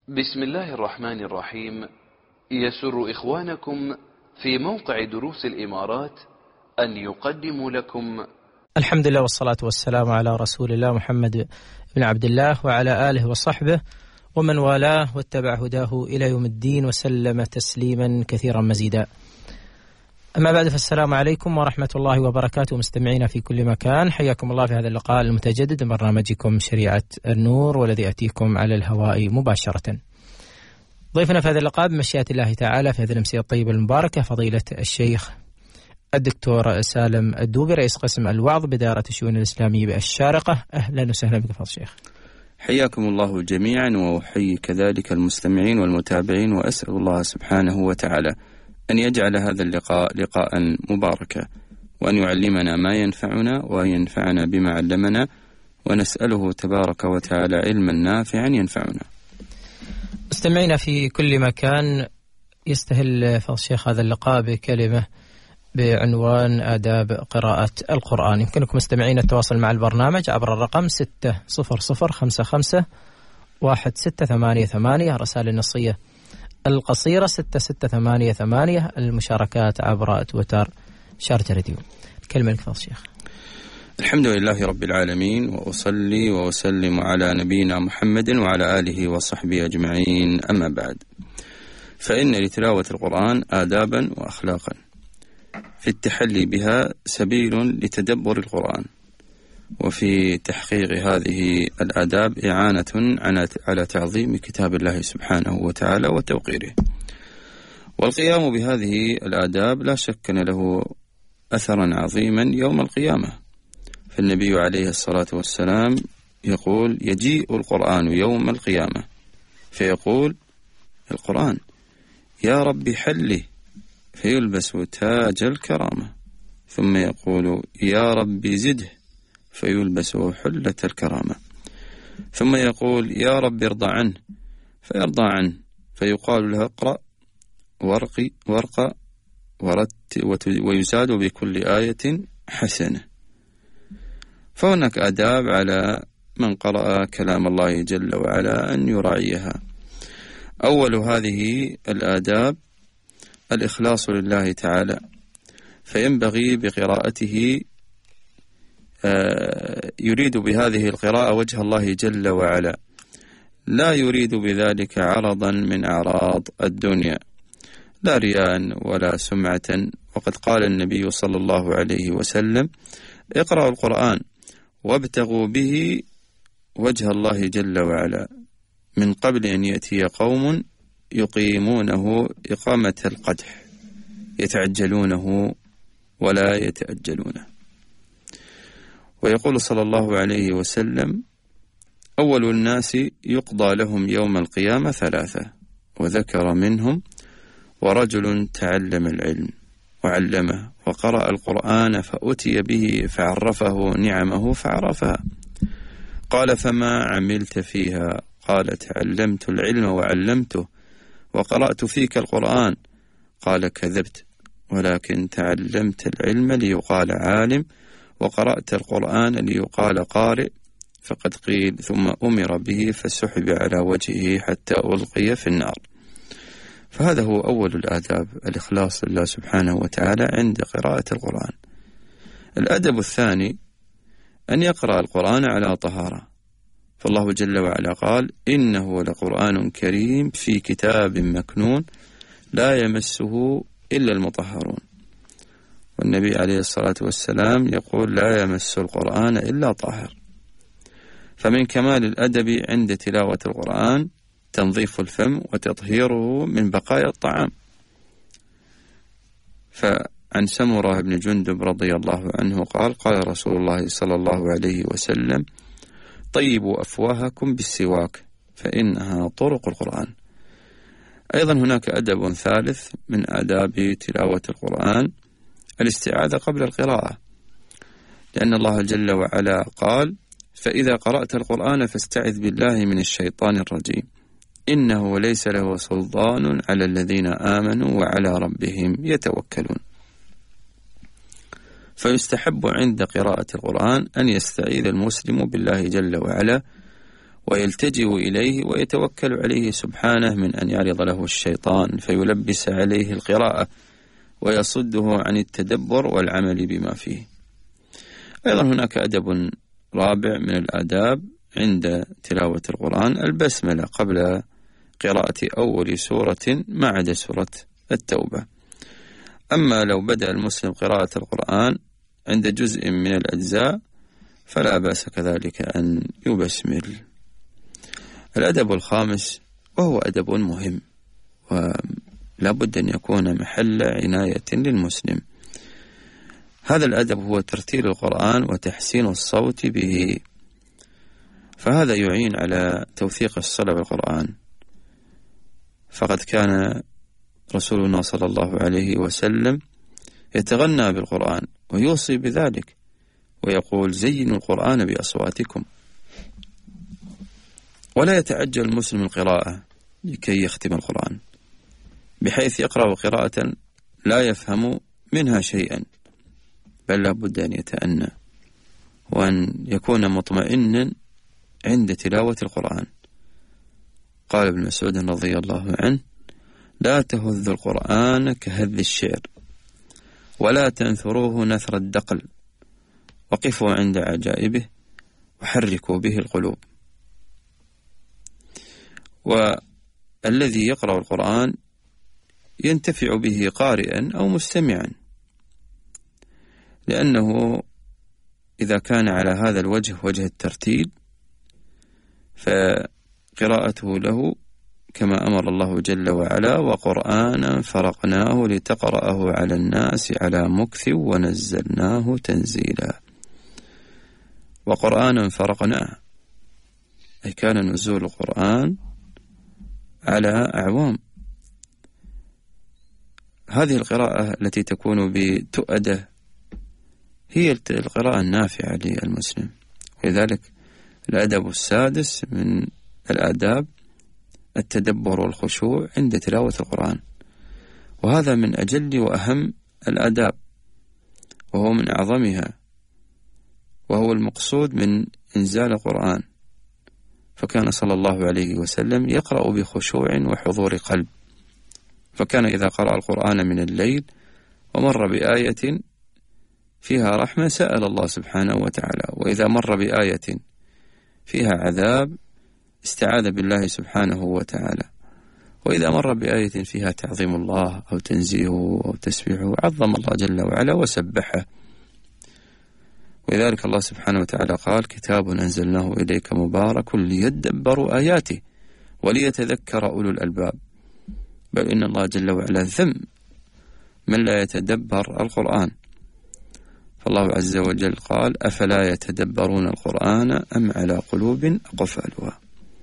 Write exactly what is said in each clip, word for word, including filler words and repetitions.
بسم الله الرحمن الرحيم. يسر إخوانكم في موقع دروس الإمارات أن يقدموا لكم الحمد لله والصلاة والسلام على رسول الله محمد بن عبد الله وعلى آله وصحبه ومن والاه واتبع هداه إلى يوم الدين وسلم تسليما كثيرا مزيدا. أما بعد، فالسلام عليكم ورحمة الله وبركاته مستمعينا في كل مكان، حياكم الله في هذا اللقاء المتجدد من برنامجكم شريعة النور، والذي يأتيكم على الهواء مباشرة. ضيفنا في هذا اللقاء بمشيئة الله تعالى في هذه الأمسية الطيبة المباركة فضيلة الشيخ الدكتور سالم الدوبي، رئيس قسم الوعظ بدائرة الشؤون الإسلامية بالشارقة. أهلا وسهلا بك فضل الشيخ. حياكم الله جميعا، وأحيي كذلك المستمعين والمتابعين، وأسأل الله سبحانه وتعالى أن يجعل هذا اللقاء لقاء مباركا، وأن يعلمنا ما ينفعنا وأن ينفعنا بما علمنا، ونسأله تبارك وتعالى علما نافعا ينفعنا. مستمعينا في كل مكان، يستهل فضل الشيخ هذا اللقاء بكلمة بعنوان آداب قراءة القرآن. يمكنكم مستمعين التواصل مع البرنامج عبر الرقم ستة صفر صفر خمسة خمسة واحد ستة ثمانية ثمانية، رسائل النصية القصيرة ستة ستة ثمانية ثمانية، المشاركات عبر تويتر شارجة راديو. الكلمة لك فضل الشيخ. الحمد لله رب العالمين، وأصلي وأسلم على نبينا محمد وعلى آله وصحبه أجمعين، أما بعد، فإن لتلاوة القرآن آدابا وأخلاقا في التحلي بها سبيل لتدبر القرآن، وفي تحقيق هذه الآداب إعانة على تعظيم كتاب الله سبحانه وتعالى وتوقيره. والقيام بهذه الآداب لا شك أن له أثرا عظيما يوم القيامة، فالنبي عليه الصلاة والسلام يقول: يجيء القرآن يوم القيامة فيقول القرآن: يا رب حله، فيلبس تاج الكرامة، ثم يقول: يا رب زده، فيلبس حلة الكرامة، ثم يقول: يا رب ارضى عنه، فيرضى عنه، فيقال له: اقرأ وارقي وارقى ورت ويزاد بكل آية حسنة. فهناك آداب على من قرأ كلام الله جل وعلا أن يراعيها. أول هذه الآداب الإخلاص لله تعالى، فينبغي بقراءته يريد بهذه القراءة وجه الله جل وعلا، لا يريد بذلك عرضا من أعراض الدنيا، لا رياء ولا سمعة. وقد قال النبي صلى الله عليه وسلم: اقرأوا القرآن وابتغوا به وجه الله جل وعلا من قبل أن يأتي قوم يقيمونه إقامة القدح، يتعجلونه ولا يتأجلونه. ويقول صلى الله عليه وسلم: أول الناس يقضى لهم يوم القيامة ثلاثة، وذكر منهم: ورجل تعلم العلم وعلمه، وقرأ القرآن فأتي به فعرفه نعمه فعرفها. قال: فما عملت فيها؟ قال: تعلمت العلم وعلمته، وقرأت فيك القرآن. قال: كذبت، ولكن تعلمت العلم ليقال عالم، وقرأت القرآن ليقال قارئ. فقد قيل: ثم أمر به فسحب على وجهه حتى ألقي في النار. فهذا هو أول الآداب، الإخلاص لله سبحانه وتعالى عند قراءة القرآن. الأدب الثاني أن يقرأ القرآن على طهارة، فالله جل وعلا قال: إنه لقرآن كريم في كتاب مكنون لا يمسه إلا المطهرون. والنبي عليه الصلاة والسلام يقول: لا يمس القرآن إلا طاهر. فمن كمال الأدب عند تلاوة القرآن تنظيف الفم وتطهيره من بقايا الطعام. فعن سمرة بن جندب رضي الله عنه قال: قال رسول الله صلى الله عليه وسلم: طيبوا أفواهكم بالسواك فإنها طرق القرآن. أيضا هناك أدب ثالث من آداب تلاوة القرآن الاستعاذة قبل القراءة، لأن الله جل وعلا قال: فإذا قرأت القرآن فاستعذ بالله من الشيطان الرجيم إنه ليس له سلطان على الذين آمنوا وعلى ربهم يتوكلون. فيستحب عند قراءة القرآن أن يستعيذ المسلم بالله جل وعلا ويلتجئ إليه ويتوكل عليه سبحانه من أن يعرض له الشيطان فيلبس عليه القراءة ويصده عن التدبر والعمل بما فيه. أيضا هناك أدب رابع من الآداب عند تلاوة القرآن البسملة قبل قراءة أول سورة ما عدا سورة التوبة. أما لو بدأ المسلم قراءة القرآن عند جزء من الأجزاء فلا بأس كذلك أن يبسمل. الأدب الخامس وهو أدب مهم ولا بد أن يكون محل عناية للمسلم، هذا الأدب هو ترتيل القرآن وتحسين الصوت به، فهذا يعين على توثيق الصلة بالقرآن. فقد كان رسولنا صلى الله عليه وسلم يتغنى بالقرآن ويوصي بذلك ويقول زينوا القرآن بأصواتكم. ولا يتعجل المسلم القراءة لكي يختم القرآن بحيث يقرأ قراءة لا يفهم منها شيئا، بل لا بد أن يتأنى وأن يكون مطمئنا عند تلاوة القرآن. قال ابن مسعود رضي الله عنه لا تهذ القرآن كهذ الشعر ولا تنثروه نثر الدقل وقفوا عند عجائبه وحركوا به القلوب. والذي يقرأ القرآن ينتفع به قارئا أو مستمعا، لأنه إذا كان على هذا الوجه وجه الترتيل فقراءته له كما أمر الله جل وعلا وقرآنا فرقناه لتقرأه على الناس على مكث ونزلناه تنزيلا. وقرآنا فرقناه أي كان نزول القرآن على أعوام. هذه القراءة التي تكون بتؤدة هي القراءة النافعة للمسلم. ولذلك الأدب السادس من الآداب التدبر والخشوع عند تلاوة القرآن، وهذا من أجل وأهم الآداب وهو من أعظمها، وهو المقصود من إنزال القرآن. فكان صلى الله عليه وسلم يقرأ بخشوع وحضور قلب، فكان إذا قرأ القرآن من الليل ومر بآية فيها رحمة سأل الله سبحانه وتعالى، وإذا مر بآية فيها عذاب استعاذ بالله سبحانه وتعالى، وإذا مر بآية فيها تعظيم الله أو تنزيهه أو تسبيحه عظم الله جل وعلا وسبحه. ولذلك الله سبحانه وتعالى قال كتاب أنزلناه إليك مبارك ليدبروا آياته وليتذكر أولو الألباب. بل إن الله جل وعلا ذم من لا يتدبر القرآن، فالله عز وجل قال أفلا يتدبرون القرآن أم على قلوب أقفالها.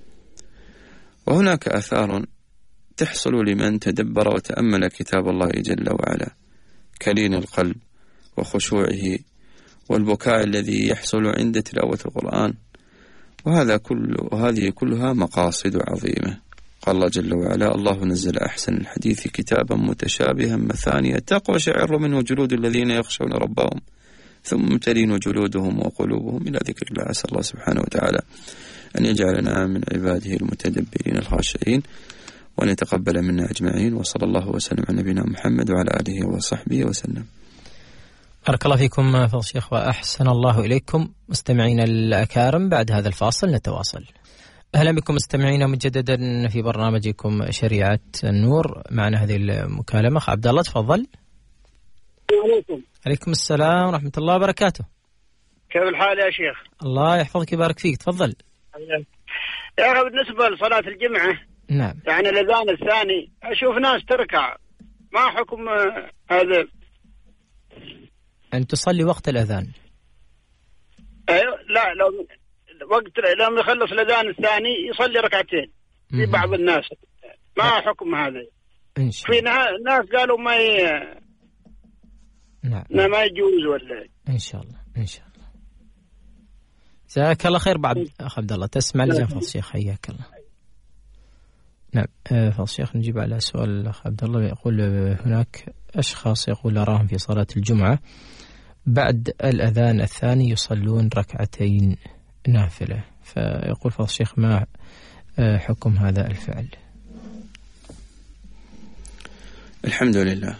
وهناك آثار تحصل لمن تدبر وتأمل كتاب الله جل وعلا كلين القلب وخشوعه والبكاء الذي يحصل عند تلاوة القرآن، وهذا كل وهذه كلها مقاصد عظيمة. قال الله جل وعلا الله نزل أحسن الحديث كتابا متشابها مثانية تقشعر منه جلود الذين يخشون ربهم ثم تلين جلودهم وقلوبهم إلى ذكر الله. أسأل الله سبحانه وتعالى أن يجعلنا من عباده المتدبرين الخاشعين وأن يتقبل منا أجمعين، وصلى الله وسلم على نبينا محمد وعلى آله وصحبه وسلم. بارك الله فيكم فضل الشيخ وأحسن الله إليكم. مستمعينا الأكارم بعد هذا الفاصل نتواصل. أهلا بكم مستمعينا مجددا في برنامجكم شريعة النور. معنا هذه المكالمة أخ عبد الله، تفضل. عليكم. عليكم السلام ورحمة الله وبركاته. كيف الحال يا شيخ؟ الله يحفظك ويبارك فيك، تفضل. يا أخي بالنسبة لصلاة الجمعة نعم يعني الأذان الثاني أشوف ناس تركع، ما حكم هذا؟ أن تصلي وقت الأذان. أيوة لا لو وقت لما يخلص الأذان الثاني يصلي ركعتين في بعض الناس، ما لا. حكم هذا؟ إن شاء الله. في ناس قالوا ما ي... نعم ما يجوز ولا. إن شاء الله إن شاء الله. جزاك الله خير بعد أخ عبد الله. تسمع لجان فضل الشيخ، حياك الله. نعم فضل الشيخ نجيب على سؤال الأخ عبد الله. يقول هناك أشخاص يقول أراهم في صلاة الجمعة بعد الأذان الثاني يصلون ركعتين نافلة، فيقول فضل الشيخ ما حكم هذا الفعل؟ الحمد لله.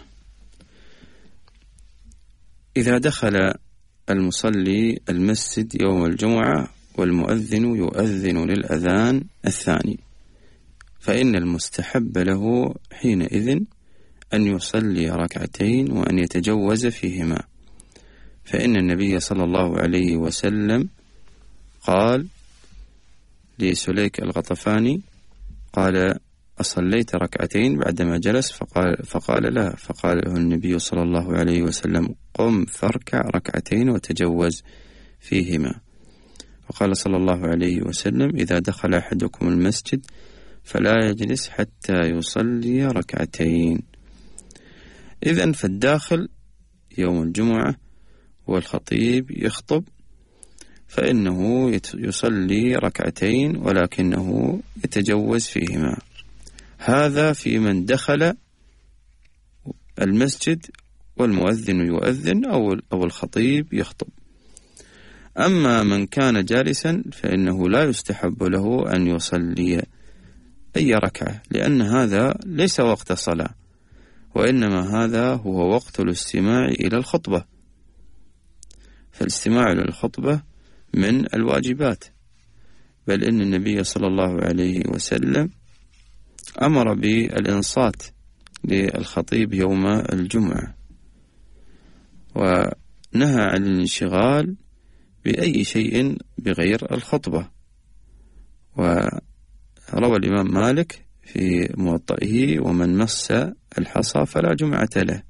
إذا دخل المصلي المسجد يوم الجمعة والمؤذن يؤذن للأذان الثاني، فإن المستحب له حينئذ أن يصلي ركعتين وأن يتجوز فيهما، فإن النبي صلى الله عليه وسلم قال لسليك الغطفاني قال: أصليت ركعتين بعدما جلس؟ فقال, فقال لا، فقال له النبي صلى الله عليه وسلم: قم فاركع ركعتين وتجوز فيهما. وقال صلى الله عليه وسلم: إذا دخل أحدكم المسجد فلا يجلس حتى يصلي ركعتين. إذن فالداخل يوم الجمعة والخطيب يخطب فإنه يصلي ركعتين ولكنه يتجوز فيهما. هذا في من دخل المسجد والمؤذن يؤذن أو أو الخطيب يخطب. أما من كان جالسا فإنه لا يستحب له أن يصلي أي ركعة، لأن هذا ليس وقت صلاة، وإنما هذا هو وقت الاستماع إلى الخطبة، فالاستماع إلى الخطبة من الواجبات، بل إن النبي صلى الله عليه وسلم أمر بالإنصات للخطيب يوم الجمعة، ونهى عن الانشغال بأي شيء بغير الخطبة. وروى الإمام مالك في موطئه: ومن مس الحصى فلا جمعة له.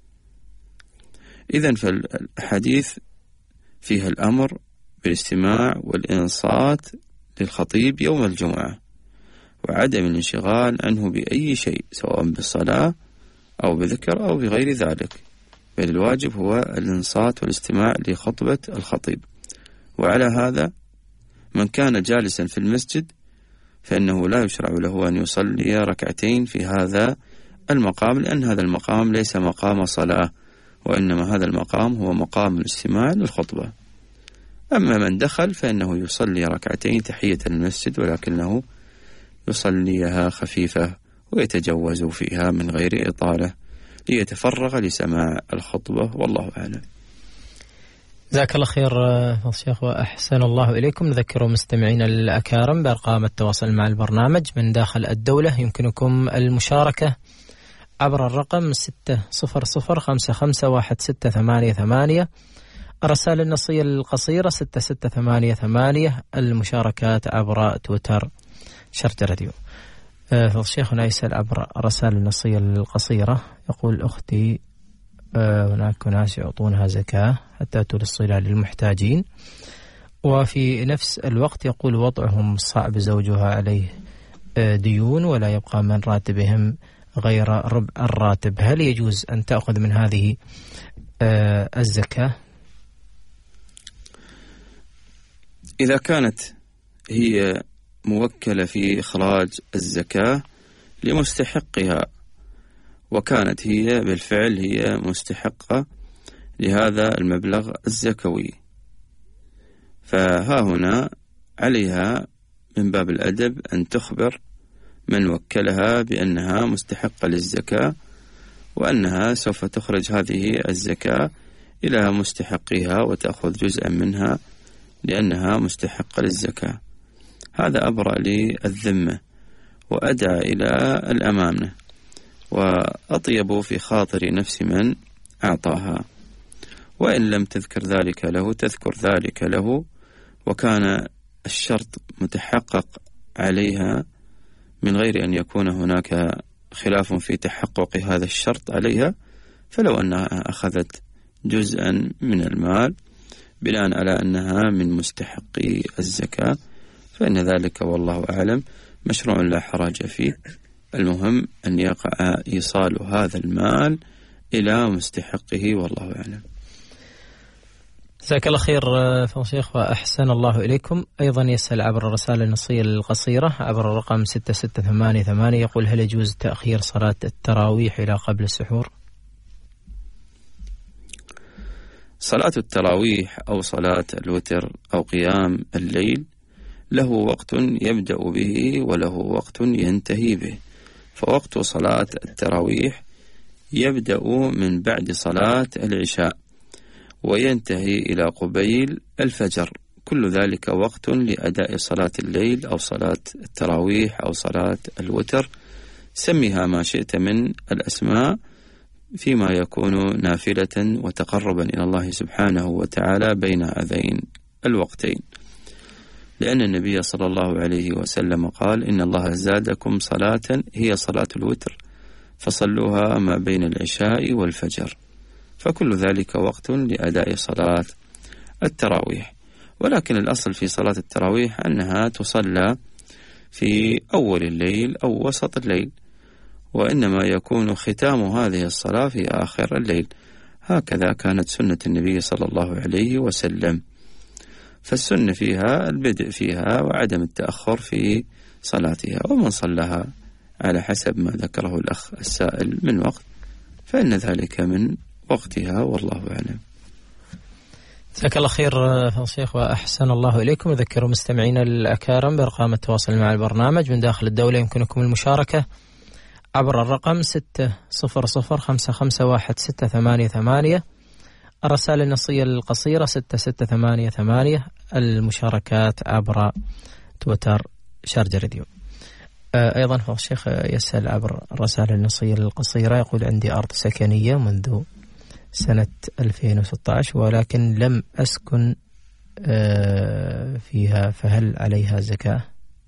إذن فالحديث فيها الأمر بالاستماع والإنصات للخطيب يوم الجمعة، وعدم الانشغال عنه بأي شيء سواء بالصلاة أو بذكر أو بغير ذلك، بل الواجب هو الإنصات والاستماع لخطبة الخطيب. وعلى هذا من كان جالسا في المسجد فإنه لا يشرع له أن يصلي ركعتين في هذا المقام، لأن هذا المقام ليس مقام صلاة، وإنما هذا المقام هو مقام الاستماع للخطبة. أما من دخل فإنه يصلي ركعتين تحية المسجد، ولكنه يصليها خفيفة ويتجوز فيها من غير إطالة ليتفرغ لسماع الخطبة، والله أعلم. جزاك الله خير فضل الشيخ وأحسن الله إليكم. نذكر مستمعين الأكارم بأرقام التواصل مع البرنامج من داخل الدولة. يمكنكم المشاركة عبر الرقم ستة صفر صفر خمسة خمسة واحد ستة ثمانية ثمانية، الرسائل النصية القصيرة ستة ستة ثمانية ثمانية، المشاركات عبر تويتر شرط راديو. فضل الشيخنا يسأل عبر الرسائل النصية القصيرة، يقول: أختي هناك ناس يعطونها زكاة حتى توصل للمحتاجين، وفي نفس الوقت يقول وضعهم صعب، زوجها عليه ديون ولا يبقى من راتبهم غير ربع الراتب، هل يجوز أن تأخذ من هذه الزكاة؟ إذا كانت هي موكلة في إخراج الزكاة لمستحقها، وكانت هي بالفعل هي مستحقة لهذا المبلغ الزكوي، فها هنا عليها من باب الأدب أن تخبر من وكلها بأنها مستحقة للزكاة، وأنها سوف تخرج هذه الزكاة إلى مستحقها وتأخذ جزءا منها لأنها مستحقة للزكاة. هذا أبرأ للذمة وأدعى إلى الأمانة، وأطيب في خاطر نفس من أعطاها. وإن لم تذكر ذلك له تذكر ذلك له، وكان الشرط متحقق عليها من غير أن يكون هناك خلاف في تحقق هذا الشرط عليها، فلو أنها أخذت جزءا من المال بناء على أنها من مستحقي الزكاة فإن ذلك والله أعلم مشروع لا حرج فيه. المهم أن يقع إيصال هذا المال إلى مستحقه والله أعلم. جزاك الله خير فضل الشيخ وأحسن الله إليكم. أيضا يسأل عبر الرسالة النصية القصيرة عبر الرقم ستة ستة ثمانية ثمانية، يقول: هل يجوز تأخير صلاة التراويح إلى قبل السحور؟ صلاة التراويح أو صلاة الوتر أو قيام الليل له وقت يبدأ به وله وقت ينتهي به. فوقت صلاة التراويح يبدأ من بعد صلاة العشاء وينتهي إلى قبيل الفجر، كل ذلك وقت لأداء صلاة الليل أو صلاة التراويح أو صلاة الوتر، سميها ما شئت من الأسماء، فيما يكون نافلة وتقربا إلى الله سبحانه وتعالى بين هذين الوقتين، لأن النبي صلى الله عليه وسلم قال: إن الله زادكم صلاة هي صلاة الوتر فصلوها ما بين العشاء والفجر. فكل ذلك وقت لأداء صلاة التراويح. ولكن الأصل في صلاة التراويح أنها تصلى في أول الليل أو وسط الليل، وإنما يكون ختام هذه الصلاة في آخر الليل. هكذا كانت سنة النبي صلى الله عليه وسلم. فالسنة فيها البدء فيها وعدم التأخر في صلاتها، ومن صلىها على حسب ما ذكره الأخ السائل من وقت فإن ذلك من وقتها، والله أعلم. جزاك الله خير شيخ وأحسن الله إليكم. أذكر مستمعينا الأكارم بأرقام التواصل مع البرنامج من داخل الدولة، يمكنكم المشاركة عبر الرقم ستة صفر صفر خمسة خمسة واحد ستة ثمانية ثمانية، الرسائل النصية القصيرة ستة ستة ثمانية ثمانية، المشاركات عبر تويتر شارجة راديو. أيضا هو الشيخ يسأل عبر الرسائل النصية القصيرة، يقول: عندي أرض سكنية منذ سنة ألفين وستة عشر ولكن لم أسكن فيها، فهل عليها زكاة؟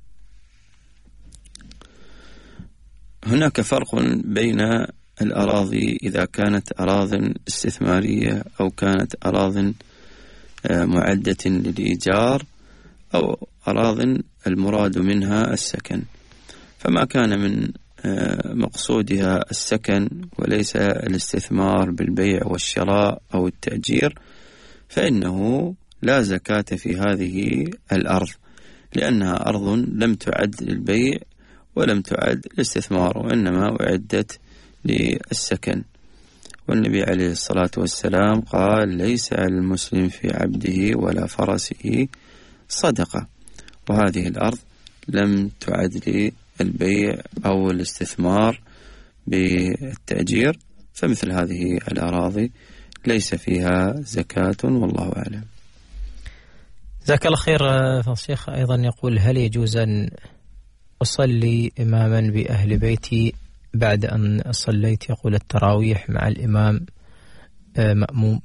هناك فرق بين الأراضي إذا كانت أراضٍ استثمارية أو كانت أراضٍ معدة للإيجار أو أراضٍ المراد منها السكن. فما كان من مقصودها السكن وليس الاستثمار بالبيع والشراء أو التأجير فإنه لا زكاة في هذه الأرض، لأنها أرض لم تعد للبيع ولم تعد للاستثمار، وإنما أعدت للسكن. والنبي عليه الصلاة والسلام قال: ليس على المسلم في عبده ولا فرسه صدقة. وهذه الأرض لم تعد للبيع أو الاستثمار بالتأجير، فمثل هذه الأراضي ليس فيها زكاة، والله أعلم. جزاك الله خير. فالشيخ أيضا يقول: هل يجوز أن أصلي إماما بأهل بيتي بعد أن صليت يقول التراويح مع الإمام مأموم؟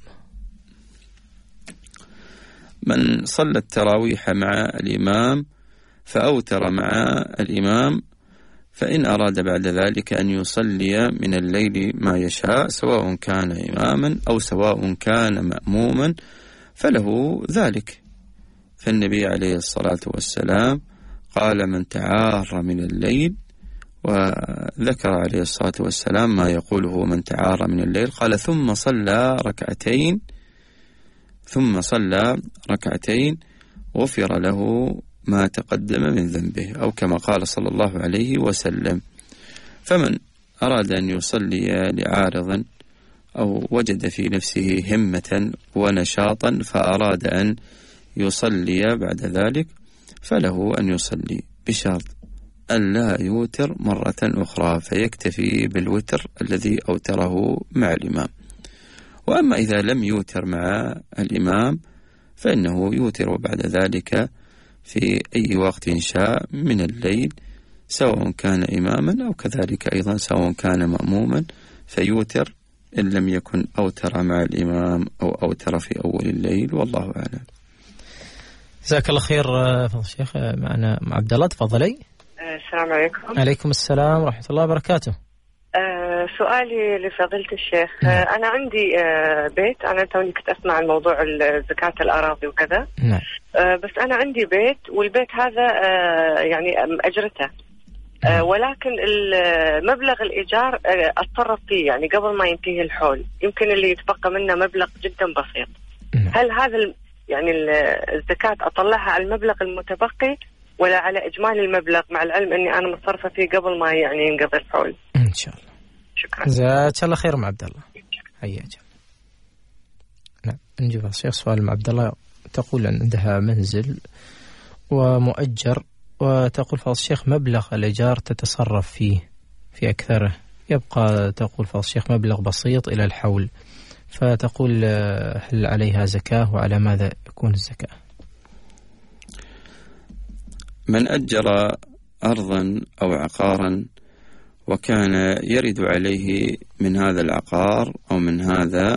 من صلى التراويح مع الإمام فأوتر مع الإمام، فإن أراد بعد ذلك أن يصلي من الليل ما يشاء سواء كان إماما أو سواء كان مأموما فله ذلك. فالنبي عليه الصلاة والسلام قال: من تعار من الليل، وذكر عليه الصلاة والسلام ما يقوله من تعار من الليل، قال: ثم صلى ركعتين ثم صلى ركعتين غفر له ما تقدم من ذنبه، أو كما قال صلى الله عليه وسلم. فمن أراد أن يصلي لعارض أو وجد في نفسه همة ونشاطا فأراد أن يصلي بعد ذلك فله أن يصلي، بشرط أن لا يوتر مرة أخرى، فيكتفي بالوتر الذي أوتره مع الإمام. وأما إذا لم يوتر مع الإمام فإنه يوتر بعد ذلك في أي وقت شاء من الليل، سواء كان إماما أو كذلك أيضا سواء كان مأموما، فيوتر إن لم يكن أوتر مع الإمام أو أوتر في أول الليل، والله أعلم. جزاك الله خير. فضل الشيخ معنا مع عبد الله، تفضلي. السلام عليكم. عليكم السلام ورحمة الله وبركاته. أه سؤالي لفضيلة الشيخ، أه أنا عندي أه بيت، أنا توني كنت أسمع عن موضوع زكاة الأراضي وكذا. نعم. أه بس أنا عندي بيت، والبيت هذا أه يعني أجرته، أه ولكن مبلغ الإيجار أه أتصرف فيه يعني قبل ما ينتهي الحول، يمكن اللي يتبقى منه مبلغ جدا بسيط. نعم. هل هذا يعني الزكاة أطلعها على المبلغ المتبقي ولا على إجمالي المبلغ، مع العلم أني أنا مصرفة فيه قبل ما يعني ينقضي الحول؟ إن شاء الله. شكرا. جزاك الله خير مع عبد الله، حياك. نعم، نجيب الشيخ سؤال مع عبد الله. تقول أن عندها منزل ومؤجر، وتقول فضل الشيخ مبلغ الإيجار تتصرف فيه في أكثره، يبقى تقول فضل الشيخ مبلغ بسيط إلى الحول، فتقول هل عليها زكاة وعلى ماذا يكون الزكاة؟ من أجر أرضا أو عقارا وكان يرد عليه من هذا العقار أو من هذا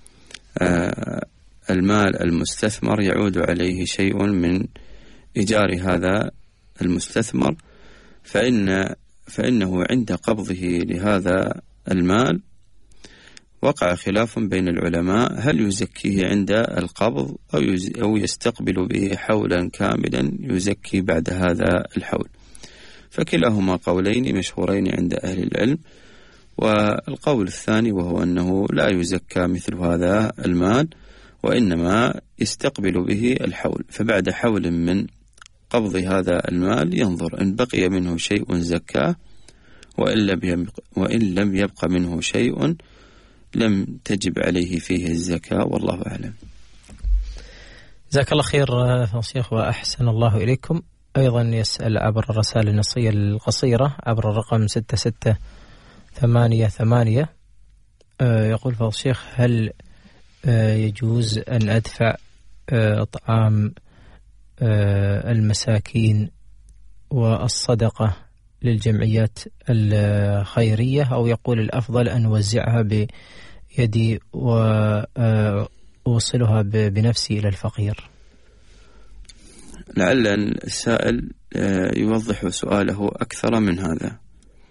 المال المستثمر يعود عليه شيء من إيجار هذا المستثمر، فإن فإنه عند قبضه لهذا المال وقع خلاف بين العلماء هل يزكيه عند القبض أو أو يستقبل به حولا كاملا يزكي بعد هذا الحول، فكلاهما قولين مشهورين عند أهل العلم. والقول الثاني وهو أنه لا يزكى مثل هذا المال، وإنما يستقبل به الحول، فبعد حول من قبض هذا المال ينظر إن بقي منه شيء زكاه، وإن لم يبق منه شيء لم تجب عليه فيه الزكاة، والله أعلم. جزاك الله خير شيخ وأحسن الله إليكم. أيضا يسأل عبر الرسائل النصية القصيرة عبر الرقم ستة ستة ثمانية ثمانية، يقول فضل الشيخ هل يجوز أن أدفع طعام المساكين والصدقة للجمعيات الخيرية، أو يقول الأفضل أن أوزعها بيدي وأوصلها بنفسي إلى الفقير؟ لعل السائل يوضح سؤاله أكثر من هذا.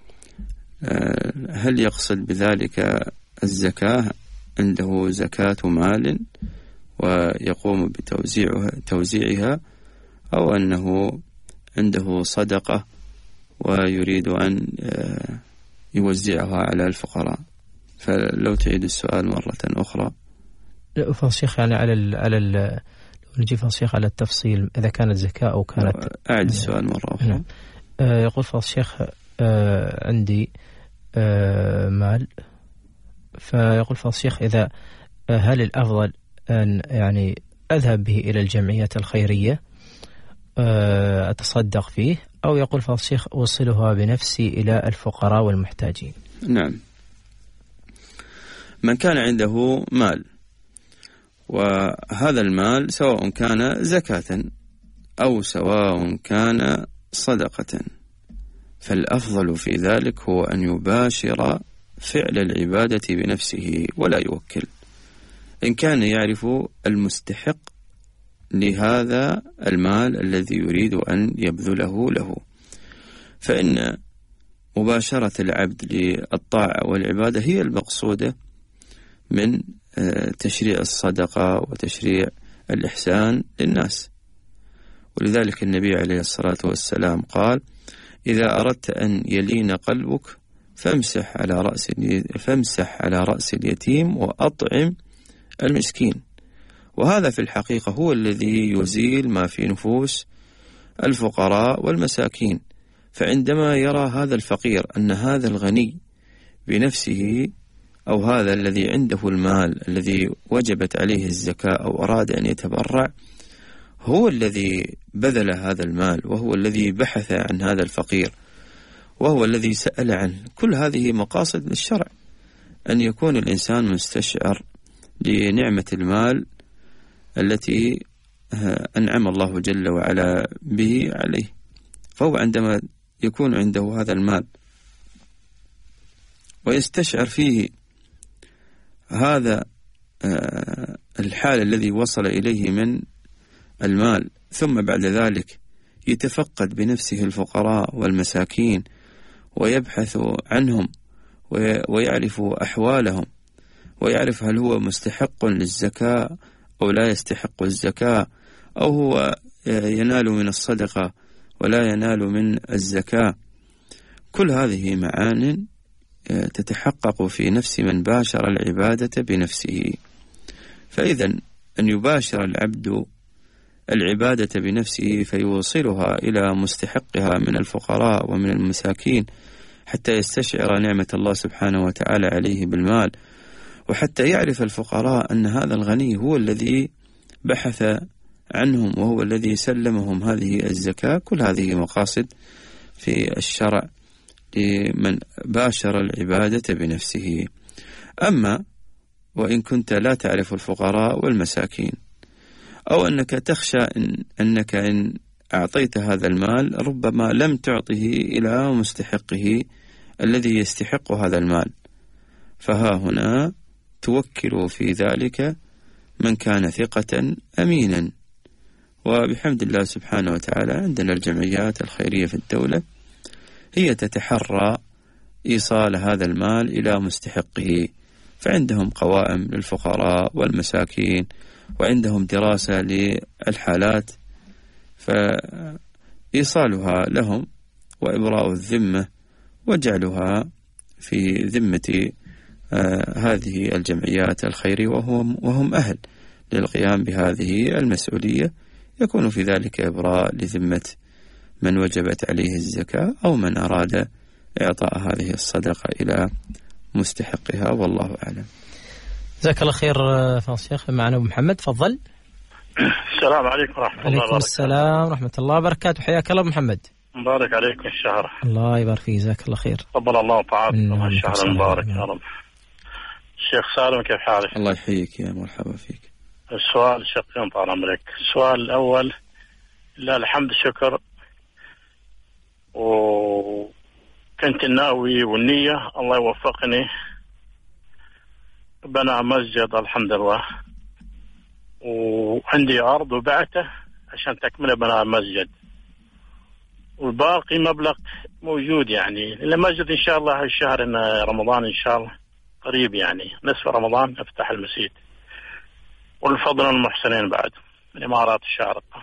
هل يقصد بذلك الزكاة، عنده زكاة مال ويقوم بتوزيعها توزيعها، أو أنه عنده صدقة ويريد أن يوزعها على الفقراء؟ فلو تعيد السؤال مرة أخرى. لا فضل الشيخ يعني على ال على ال نجي فضل الشيخ على التفصيل إذا كانت زكاة أو كانت. أعد السؤال مرة أخرى. نعم. آه يقول فضل الشيخ آه عندي آه مال، فيقول فضل الشيخ إذا آه هل الأفضل أن يعني أذهب به إلى الجمعية الخيرية آه أتصدق فيه، أو يقول فضل الشيخ أوصلها بنفسي إلى الفقراء والمحتاجين؟ نعم، من كان عنده مال وهذا المال سواء كان زكاة أو سواء كان صدقة، فالأفضل في ذلك هو أن يباشر فعل العبادة بنفسه ولا يوكل، إن كان يعرف المستحق لهذا المال الذي يريد أن يبذله له، فإن مباشرة العبد للطاعة والعبادة هي المقصودة من تشريع الصدقة وتشريع الإحسان للناس. ولذلك النبي عليه الصلاة والسلام قال إذا أردت أن يلين قلبك فامسح على رأس فامسح على رأس اليتيم وأطعم المسكين، وهذا في الحقيقة هو الذي يزيل ما في نفوس الفقراء والمساكين. فعندما يرى هذا الفقير أن هذا الغني بنفسه أو هذا الذي عنده المال الذي وجبت عليه الزكاة أو أراد أن يتبرع هو الذي بذل هذا المال، وهو الذي بحث عن هذا الفقير، وهو الذي سأل عنه، كل هذه مقاصد الشرع، أن يكون الإنسان مستشعر لنعمة المال التي أنعم الله جل وعلا به عليه. فهو عندما يكون عنده هذا المال ويستشعر فيه هذا الحال الذي وصل إليه من المال، ثم بعد ذلك يتفقد بنفسه الفقراء والمساكين ويبحث عنهم ويعرف أحوالهم ويعرف هل هو مستحق للزكاة أو لا يستحق الزكاة، أو هو ينال من الصدقة ولا ينال من الزكاة. كل هذه معان تتحقق في نفس من باشر العبادة بنفسه. فإذا أن يباشر العبد العبادة بنفسه فيوصلها إلى مستحقها من الفقراء ومن المساكين حتى يستشعر نعمة الله سبحانه وتعالى عليه بالمال، وحتى يعرف الفقراء أن هذا الغني هو الذي بحث عنهم وهو الذي سلمهم هذه الزكاة. كل هذه مقاصد في الشرع لمن باشر العبادة بنفسه. أما وإن كنت لا تعرف الفقراء والمساكين، أو أنك تخشى إن أنك إن أعطيت هذا المال ربما لم تعطه إلى مستحقه الذي يستحق هذا المال، فها هنا توكل في ذلك من كان ثقة أمينا. وبحمد الله سبحانه وتعالى عندنا الجمعيات الخيرية في الدولة هي تتحرى إيصال هذا المال إلى مستحقه، فعندهم قوائم للفقراء والمساكين، وعندهم دراسة للحالات، فإيصالها لهم وإبراء الذمة وجعلها في ذمة آه هذه الجمعيات الخيرية وهم, وهم أهل للقيام بهذه المسؤولية، يكون في ذلك إبراء لذمة من وجبت عليه الزكاة أو من أراد إعطاء هذه الصدقة إلى مستحقها، والله أعلم. جزاك الله خير فضل الشيخ. معنا أبو محمد، تفضل. السلام عليكم ورحمة الله وبركاته. عليكم السلام ورحمة الله وبركاته، حياك الله أبو محمد. مبارك عليكم الشهر. الله يبارك فيك، جزاك الله خير. تقبل الله طاعتكم الشهر المبارك يا رب. الشيخ سالم كيف حالك؟ الله يحييك يا مرحبا فيك. السؤال شقين طال عمرك. السؤال الأول، لا الحمد شكر، وكنت الناوي والنية الله يوفقني بنى مسجد الحمد لله، وعندي أرض وبعته عشان تكمل بناء المسجد، والباقي مبلغ موجود يعني المسجد إن شاء الله الشهر إن رمضان إن شاء الله قريب، يعني نصف رمضان افتح المسجد، والفضل المحسنين بعد الإمارات الشارقة،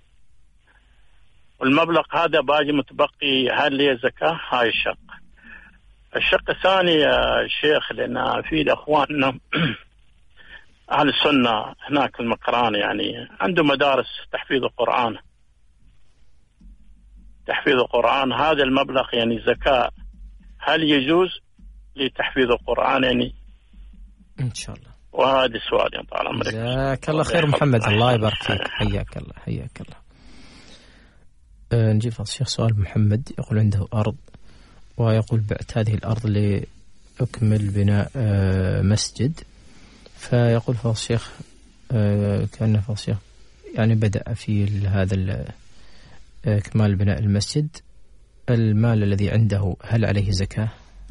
والمبلغ هذا باقي متبقي هل لي زكاة؟ هاي الشق. الشق الثاني يا شيخ، لأن في أخواننا أهل السنة هناك المقران يعني عنده مدارس تحفيظ القرآن تحفيظ القرآن هذا المبلغ يعني زكاة هل يجوز لتحفيظ القرآن يعني؟ إن شاء الله. وهذا السؤال يا طال عمرك. جزاك الله خير محمد، الله يبارك فيك، حياك الله حياك الله. أه نجيب فضل الشيخ سؤال محمد، يقول عنده أرض ويقول بعت هذه الأرض لأكمل بناء أه مسجد، فيقول فضل الشيخ أه كأن فضل الشيخ يعني بدأ في هذا إكمال بناء المسجد، المال الذي عنده هل عليه زكاة؟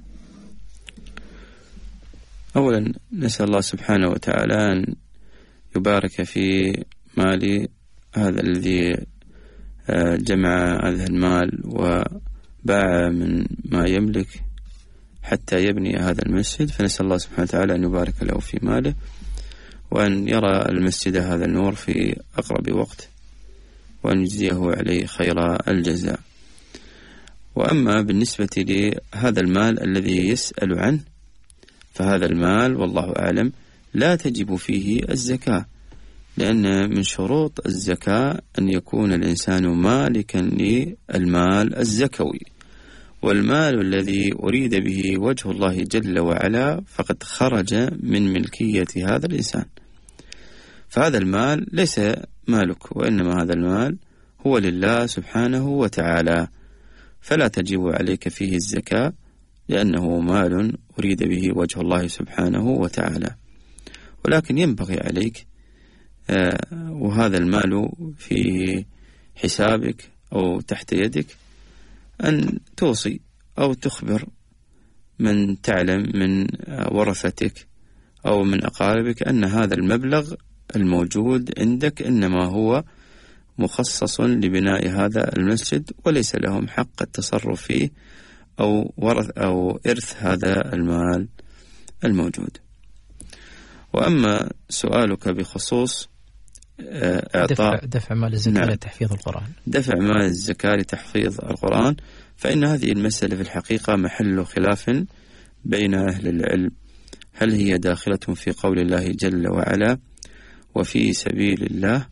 أولا نسأل الله سبحانه وتعالى أن يبارك في مال هذا الذي جمع هذا المال وباع من ما يملك حتى يبني هذا المسجد، فنسأل الله سبحانه وتعالى أن يبارك له في ماله، وأن يرى المسجد هذا النور في أقرب وقت، وأن يجزيه عليه خير الجزاء. وأما بالنسبة لهذا المال الذي يسأل عنه، فهذا المال والله أعلم لا تجب فيه الزكاة، لأن من شروط الزكاة أن يكون الإنسان مالكا للمال الزكوي، والمال الذي أريد به وجه الله جل وعلا فقد خرج من ملكية هذا الإنسان، فهذا المال ليس مالك، وإنما هذا المال هو لله سبحانه وتعالى، فلا تجب عليك فيه الزكاة لأنه مال أريد به وجه الله سبحانه وتعالى. ولكن ينبغي عليك آه وهذا المال في حسابك أو تحت يدك أن توصي أو تخبر من تعلم من ورثتك أو من أقاربك أن هذا المبلغ الموجود عندك إنما هو مخصص لبناء هذا المسجد، وليس لهم حق التصرف فيه أو ورث أو إرث هذا المال الموجود. وأما سؤالك بخصوص إعطاء دفع, دفع مال الزكاة نعم. لتحفيظ القرآن دفع مال الزكاة لتحفيظ القرآن، فإن هذه المسألة في الحقيقة محل خلاف بين أهل العلم، هل هي داخلة في قول الله جل وعلا وفي سبيل الله؟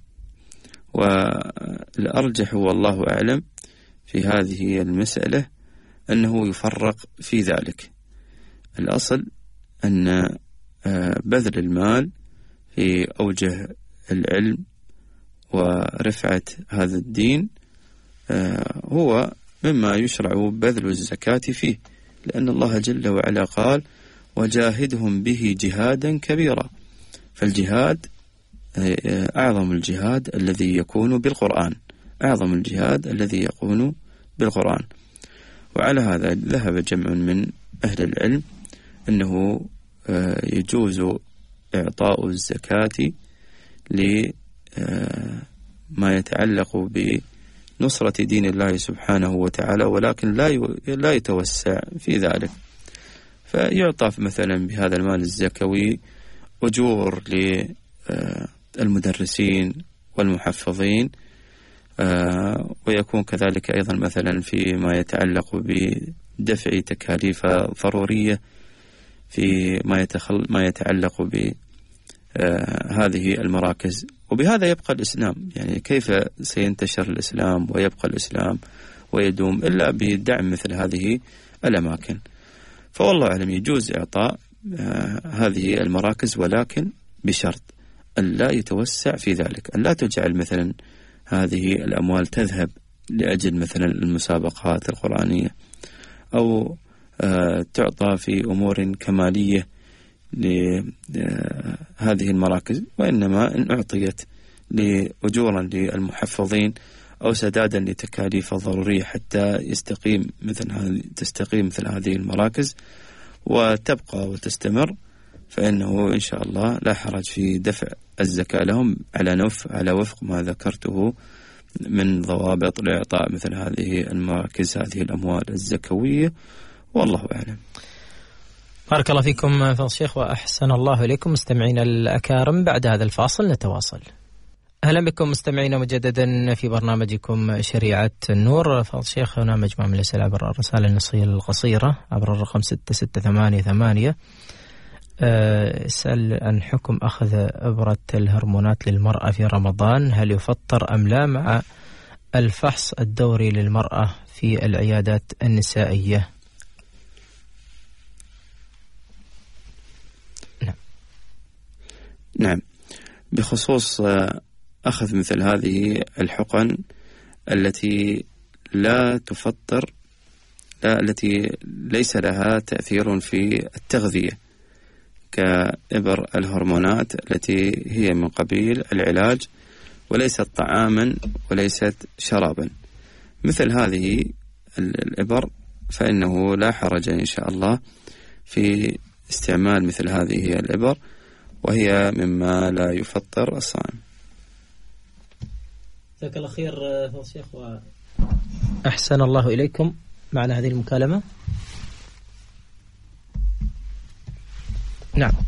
والأرجح والله أعلم في هذه المسألة أنه يفرق في ذلك. الأصل أن بذل المال في أوجه العلم ورفعة هذا الدين هو مما يشرع بذل الزكاة فيه، لأن الله جل وعلا قال وجاهدهم به جهادا كبيرا. فالجهاد أعظم الجهاد الذي يكون بالقرآن، أعظم الجهاد الذي يكون بالقرآن. وعلى هذا ذهب جمع من أهل العلم أنه يجوز إعطاء الزكاة لما يتعلق بنصرة دين الله سبحانه وتعالى، ولكن لا لا يتوسع في ذلك، فيعطى مثلا بهذا المال الزكوي أجور للمدرسين والمحفظين، ويكون كذلك أيضا مثلا فيما يتعلق بدفع تكاليف ضرورية في ما يتخل ما يتعلق بهذه المراكز. وبهذا يبقى الإسلام، يعني كيف سينتشر الإسلام ويبقى الإسلام ويدوم إلا بدعم مثل هذه الأماكن. فوالله أعلم يجوز إعطاء هذه المراكز، ولكن بشرط أن لا يتوسع في ذلك، أن لا تجعل مثلا هذه الأموال تذهب لأجل مثلا المسابقات القرآنية، أو تعطى في أمور كمالية لهذه المراكز، وإنما إن أعطيت لأجورا للمحفظين أو سدادا لتكاليف ضرورية حتى يستقيم مثل هذه تستقيم مثل هذه المراكز وتبقى وتستمر، فإنه إن شاء الله لا حرج في دفع الزكاة لهم على نف على وفق ما ذكرته من ضوابط لإعطاء مثل هذه المراكز هذه الأموال الزكوية، والله أعلم. بارك الله فيكم فضل الشيخ وأحسن الله إليكم. مستمعين الأكارم، بعد هذا الفاصل نتواصل. أهلا بكم مستمعين مجددا في برنامجكم شريعة النور. فضل الشيخ هنا مجموعة من الأسئلة عبر الرسالة النصية القصيرة عبر الرقم ستة ستة ثمانية ثمانية. اسأل عن حكم أخذ إبرة الهرمونات للمرأة في رمضان، هل يفطر أم لا، مع الفحص الدوري للمرأة في العيادات النسائية؟ نعم. نعم، بخصوص أخذ مثل هذه الحقن التي لا تفطر، لا التي ليس لها تأثير في التغذية كإبر الهرمونات التي هي من قبيل العلاج وليست طعاما وليست شرابا، مثل هذه الإبر فإنه لا حرج إن شاء الله في استعمال مثل هذه الإبر، وهي مما لا يفطر الصائم. جزاك الله خير فضل الشيخ وأحسن الله إليكم. معنا هذه المكالمة. نعم.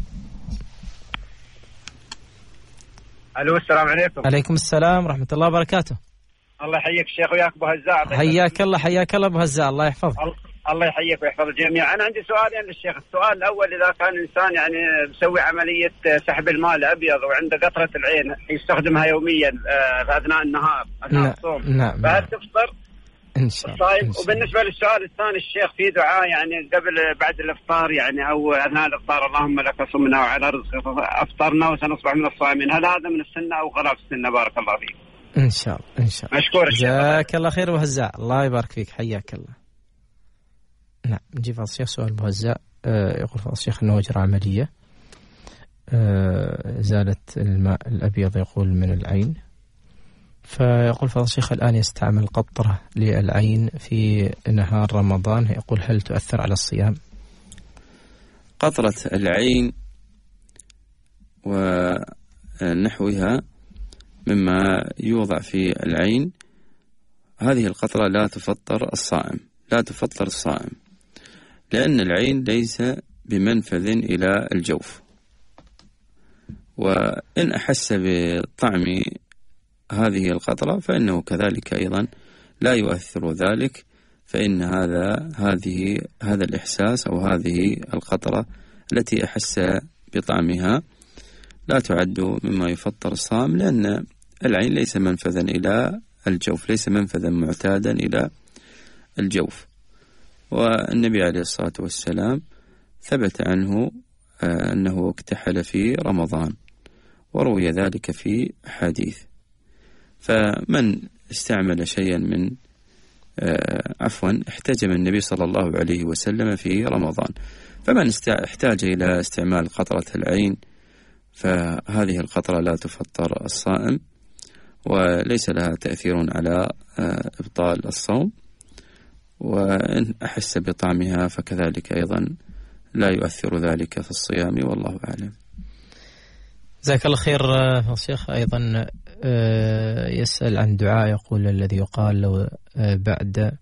الو، السلام عليكم. عليكم السلام ورحمة الله وبركاته. الله يحييك الشيخ، وياك ابو هزاع. حياك الله حياك الله ابو هزاع، الله يحفظك. الله يحييك ويحفظ الجميع. انا عندي سؤالين للشيخ. السؤال الاول، اذا كان انسان يعني مسوي عمليه سحب المال ابيض وعنده قطره العين يستخدمها يوميا في اثناء النهار اثناء الصوم، نعم، فهل تفطر ان شاء الله؟ طيب، وبالنسبه للسؤال الثاني الشيخ، في دعاء يعني قبل بعد الافطار يعني او اثناء الافطار، اللهم لك صمنا وعلى رزقك افطرنا وسنصبح من الصائمين، هل هذا من السنه او خلاف السنه؟ بارك الله فيك. ان شاء الله ان شاء الله. مشكور الشيخ. جزاك الله خير ابو هزاع، الله يبارك فيك، حياك الله. نعم، نجي فضل الشيخ. سؤال ابو هزاع آه يقول فضل الشيخ انه اجرى عمليه آه زالت الماء الابيض يقول من العين، فيقول فضل الشيخ الآن يستعمل قطرة للعين في نهار رمضان، يقول هل تؤثر على الصيام؟ قطرة العين ونحوها مما يوضع في العين، هذه القطرة لا تفطر الصائم، لا تفطر الصائم، لأن العين ليس بمنفذ إلى الجوف، وإن أحس بطعم هذه القطرة فإنه كذلك أيضا لا يؤثر ذلك، فإن هذا هذه هذا الإحساس أو هذه القطرة التي أحس بطعمها لا تعد مما يفطر الصائم، لأن العين ليس منفذا إلى الجوف، ليس منفذا معتادا إلى الجوف. والنبي عليه الصلاة والسلام ثبت عنه أنه اكتحل في رمضان، وروي ذلك في حديث. فمن استعمل شيئا من آه عفوا احتجم النبي صلى الله عليه وسلم في رمضان، فمن احتاج إلى استعمال قطرة العين فهذه القطرة لا تفطر الصائم وليس لها تأثير على آه إبطال الصوم، وإن أحس بطعمها فكذلك أيضا لا يؤثر ذلك في الصيام، والله أعلم. جزاك الله خير الشيخ. أيضا يسأل عن دعاء، يقول الذي يقال له بعد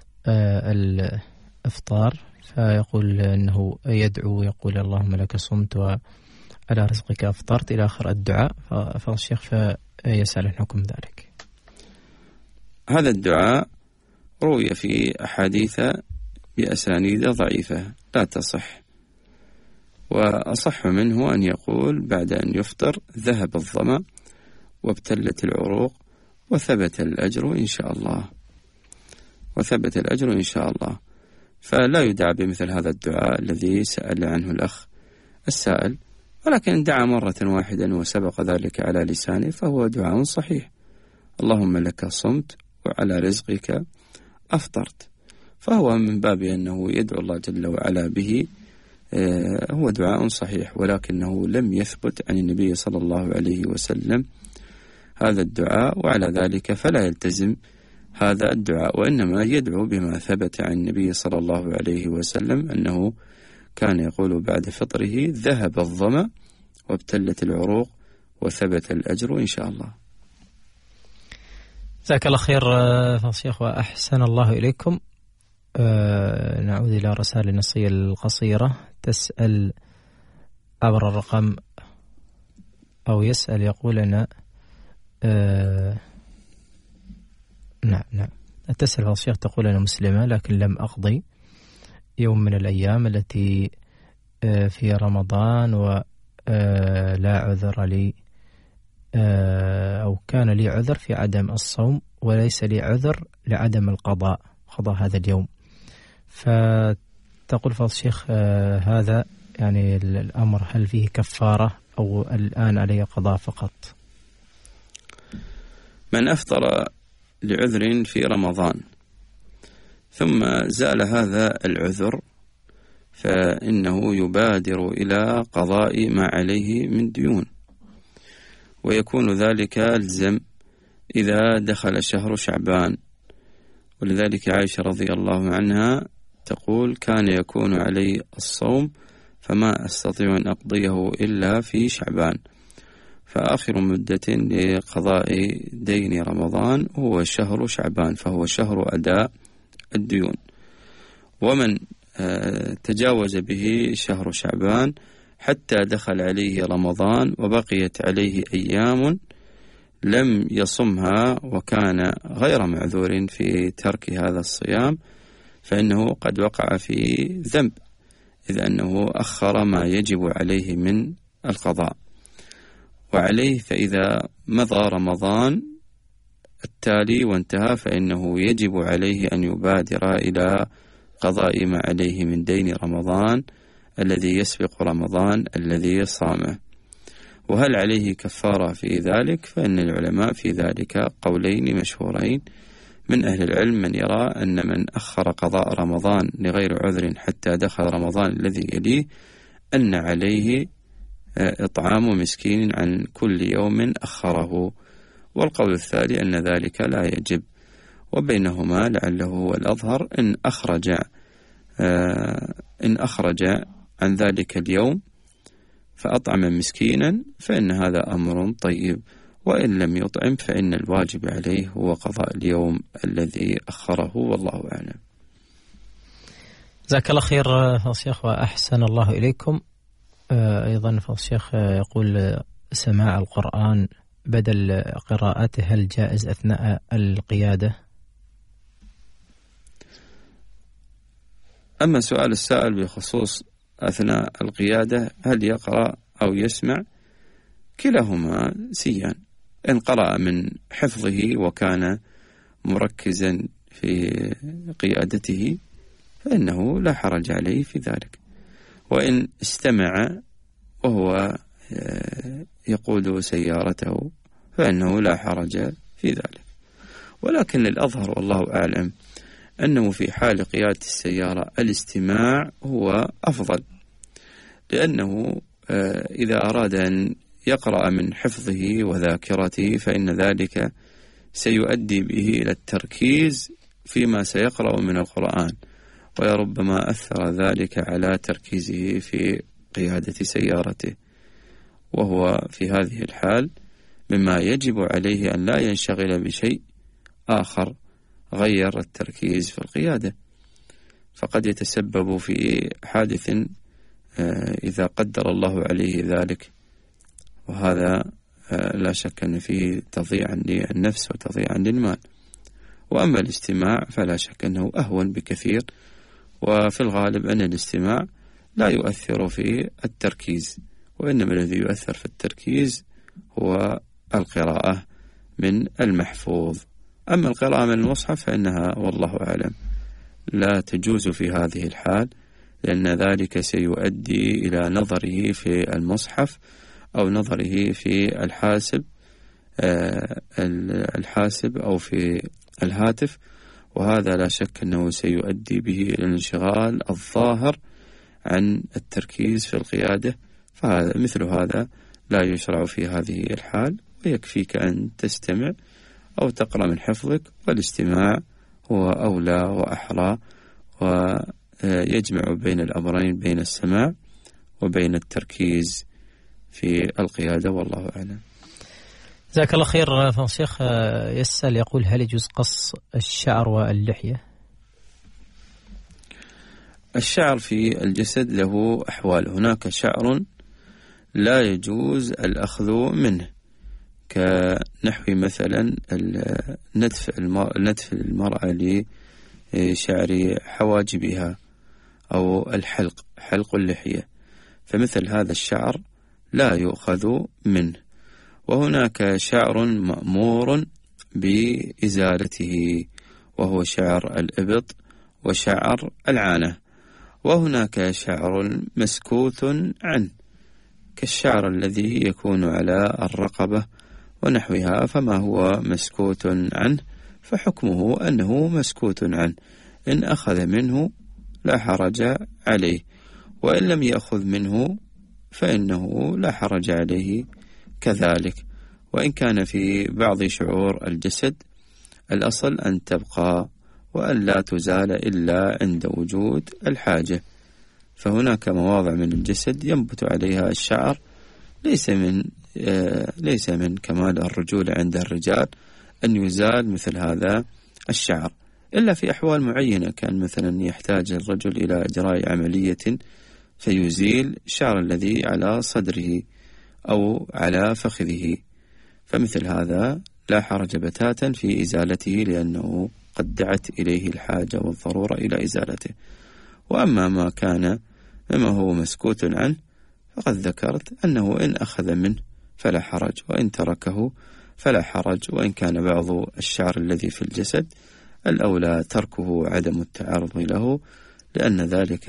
الإفطار، فيقول أنه يدعو يقول اللهم لك صمت وعلى رزقك أفطرت إلى آخر الدعاء، فالشيخ فيسأل عن حكم ذلك. هذا الدعاء روي في أحاديث بأسانيد ضعيفة لا تصح، وأصح منه أن يقول بعد أن يفطر ذهب الظمأ وابتلت العروق وثبت الأجر إن شاء الله، وثبت الأجر إن شاء الله. فلا يدعى بمثل هذا الدعاء الذي سأل عنه الأخ السائل، ولكن دعا مرة واحدة وسبق ذلك على لسانه فهو دعاء صحيح، اللهم لك صمت وعلى رزقك أفطرت، فهو من باب أنه يدعو الله جل وعلا به، هو دعاء صحيح، ولكنه لم يثبت عن النبي صلى الله عليه وسلم هذا الدعاء، وعلى ذلك فلا يلتزم هذا الدعاء، وإنما يدعو بما ثبت عن النبي صلى الله عليه وسلم أنه كان يقول بعد فطره ذهب الظمأ وابتلت العروق وثبت الأجر إن شاء الله. جزاك الله خير فالشيخ وأحسن الله إليكم. أه نعود إلى رسائل نصية القصيرة. تسأل عبر الرقم أو يسأل يقول أنا أه نعم نعم تسأل فالشيخ تقول أنا مسلمة لكن لم أقضي يوم من الأيام التي أه في رمضان ولا أه عذر لي أه أو كان لي عذر في عدم الصوم وليس لي عذر لعدم القضاء قضاء هذا اليوم، فتقول فضل الشيخ آه هذا يعني الأمر هل فيه كفارة أو الآن عليه قضاء فقط؟ من أفطر لعذر في رمضان ثم زال هذا العذر فإنه يبادر إلى قضاء ما عليه من ديون، ويكون ذلك ألزم إذا دخل شهر شعبان، ولذلك عائشة رضي الله عنها تقول كان يكون علي الصوم فما أستطيع أن أقضيه إلا في شعبان، فآخر مدة لقضاء دين رمضان هو شهر شعبان، فهو شهر أداء الديون. ومن تجاوز به شهر شعبان حتى دخل عليه رمضان وبقيت عليه أيام لم يصمها وكان غير معذور في ترك هذا الصيام، فإنه قد وقع في ذنب، إذ أنه أخر ما يجب عليه من القضاء. وعليه فإذا مضى رمضان التالي وانتهى فإنه يجب عليه أن يبادر إلى قضاء ما عليه من دين رمضان الذي يسبق رمضان الذي صامه. وهل عليه كفارة في ذلك؟ فإن العلماء في ذلك قولين مشهورين من أهل العلم، من يرى أن من أخر قضاء رمضان لغير عذر حتى دخل رمضان الذي يليه أن عليه إطعام مسكين عن كل يوم أخره، والقول الثاني أن ذلك لا يجب، وبينهما لعله هو الأظهر إن أخرج إن أخرج عن ذلك اليوم فأطعم مسكينا فإن هذا أمر طيب، وإن لم يطعم فإن الواجب عليه هو قضاء اليوم الذي أخره، والله أعلم. جزاك الله خير فالشيخ وأحسن الله إليكم. أيضا فالشيخ يقول سماع القرآن بدل قراءته هل جائز أثناء القيادة؟ أما سؤال السائل بخصوص أثناء القيادة هل يقرأ أو يسمع، كلاهما سيان، إن قرأ من حفظه وكان مركزا في قيادته فإنه لا حرج عليه في ذلك، وإن استمع وهو يقود سيارته فإنه لا حرج في ذلك. ولكن للأظهر والله أعلم أنه في حال قيادة السيارة الاستماع هو أفضل، لأنه إذا أراد أن يقرأ من حفظه وذاكرته فإن ذلك سيؤدي به إلى التركيز فيما سيقرأ من القرآن، ولربما أثر ذلك على تركيزه في قيادة سيارته، وهو في هذه الحال مما يجب عليه أن لا ينشغل بشيء آخر غير التركيز في القيادة، فقد يتسبب في حادث إذا قدر الله عليه ذلك، وهذا لا شك أن فيه تضييعا للنفس وتضييعا للمال. وأما الاستماع فلا شك أنه أهون بكثير، وفي الغالب أن الاستماع لا يؤثر في التركيز، وإنما الذي يؤثر في التركيز هو القراءة من المحفوظ. أما القراءة من المصحف فإنها والله أعلم لا تجوز في هذه الحال، لأن ذلك سيؤدي إلى نظره في المصحف أو نظره في الحاسب الحاسب أو في الهاتف، وهذا لا شك أنه سيؤدي به إلى الانشغال الظاهر عن التركيز في القيادة، فهذا مثل هذا لا يشرع في هذه الحال، ويكفيك أن تستمع أو تقرأ من حفظك، والاستماع هو أولى وأحرى، ويجمع بين الأمرين، بين السماع وبين التركيز في القيادة، والله أعلم. جزاك الله خير. فالشيخ يسأل يقول: هل يجوز قص الشعر واللحية؟ الشعر في الجسد له أحوال، هناك شعر لا يجوز الأخذ منه، كنحو مثلا نتف نتف المرأة لشعر حواجبها، أو الحلق، حلق اللحية، فمثل هذا الشعر لا يؤخذ منه. وهناك شعر مأمور بإزالته، وهو شعر الإبط وشعر العانة. وهناك شعر مسكوت عنه، كالشعر الذي يكون على الرقبة ونحوها، فما هو مسكوت عنه فحكمه أنه مسكوت عنه، إن أخذ منه لا حرج عليه، وإن لم يأخذ منه فإنه لا حرج عليه كذلك. وإن كان في بعض شعور الجسد الأصل أن تبقى وأن لا تزال إلا عند وجود الحاجة، فهناك مواضع من الجسد ينبت عليها الشعر ليس من آه ليس من كمال الرجولة عند الرجال أن يزال مثل هذا الشعر، إلا في أحوال معينة، كان مثلا يحتاج الرجل إلى إجراء عملية فيزيل الشعر الذي على صدره أو على فخذه، فمثل هذا لا حرج بتاتا في إزالته، لأنه قد دعت إليه الحاجة والضرورة إلى إزالته. وأما ما كان مما هو مسكوت عنه فقد ذكرت أنه إن أخذ منه فلا حرج، وإن تركه فلا حرج. وإن كان بعض الشعر الذي في الجسد الأولى تركه عدم التعرض له، لأن ذلك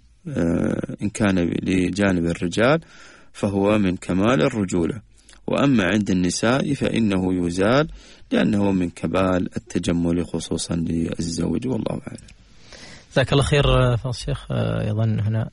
إن كان لجانب الرجال فهو من كمال الرجولة، وأما عند النساء فإنه يزال لأنه من كمال التجمل خصوصا للزوج، والله أعلم. جزاك الله خير. فالشيخ أيضا هنا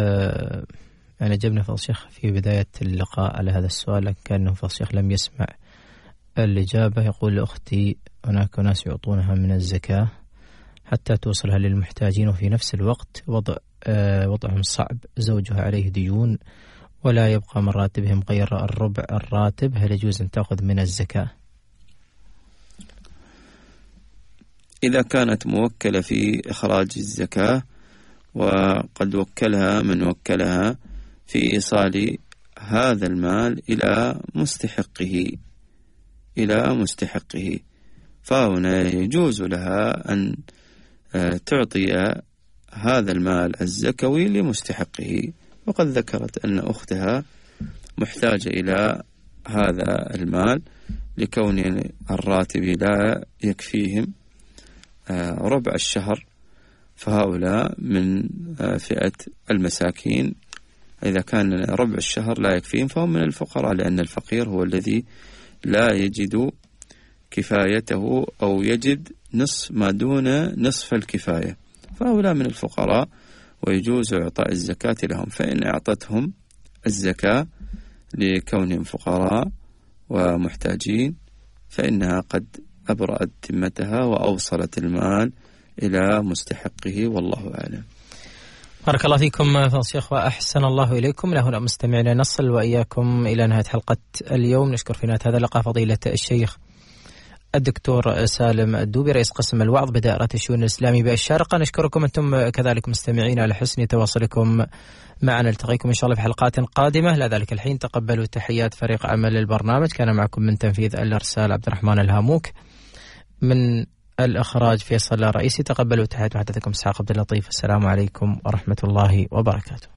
يعني جبنا فالشيخ في بداية اللقاء على هذا السؤال، كأنه فالشيخ لم يسمع الإجابة. يقول: أختي هناك ناس يعطونها من الزكاة حتى توصلها للمحتاجين، وفي نفس الوقت وضع وضعهم صعب، زوجها عليه ديون ولا يبقى من راتبهم غير الربع الراتب، هل يجوز أن تأخذ من الزكاة؟ إذا كانت موكلة في إخراج الزكاة وقد وكلها من وكلها في إيصال هذا المال إلى مستحقه إلى مستحقه فهنا يجوز لها أن تعطي هذا المال الزكوي لمستحقه. وقد ذكرت أن أختها محتاجة إلى هذا المال لكون الراتب لا يكفيهم ربع الشهر، فهؤلاء من فئة المساكين. إذا كان ربع الشهر لا يكفيهم فهم من الفقراء، لأن الفقير هو الذي لا يجد كفايته أو يجد نصف ما دون نصف الكفاية، فهؤلاء من الفقراء ويجوز إعطاء الزكاة لهم. فإن أعطتهم الزكاة لكونهم فقراء ومحتاجين فإنها قد أبرأت ذمتها وأوصلت المال إلى مستحقه، والله أعلم. بارك الله فيكم فضيلة الشيخ وأحسن الله إليكم. لهنا مستمعينا نصل وإياكم إلى نهاية حلقة اليوم. نشكر في نهاية هذا اللقاء فضيلة الشيخ الدكتور سالم الدوبي رئيس قسم الوعظ بدائرة الشؤون الإسلامية بالشارقة. نشكركم أنتم كذلك مستمعين على حسن تواصلكم معنا. نلتقيكم إن شاء الله في حلقات قادمة. لا ذلك الحين تقبلوا تحيات فريق عمل البرنامج. كان معكم من تنفيذ الإرسال عبد الرحمن الهاموك، من الإخراج فيصل الرئيسي. تقبلوا تحيات محدثكم إسحاق عبد اللطيف. السلام عليكم ورحمة الله وبركاته.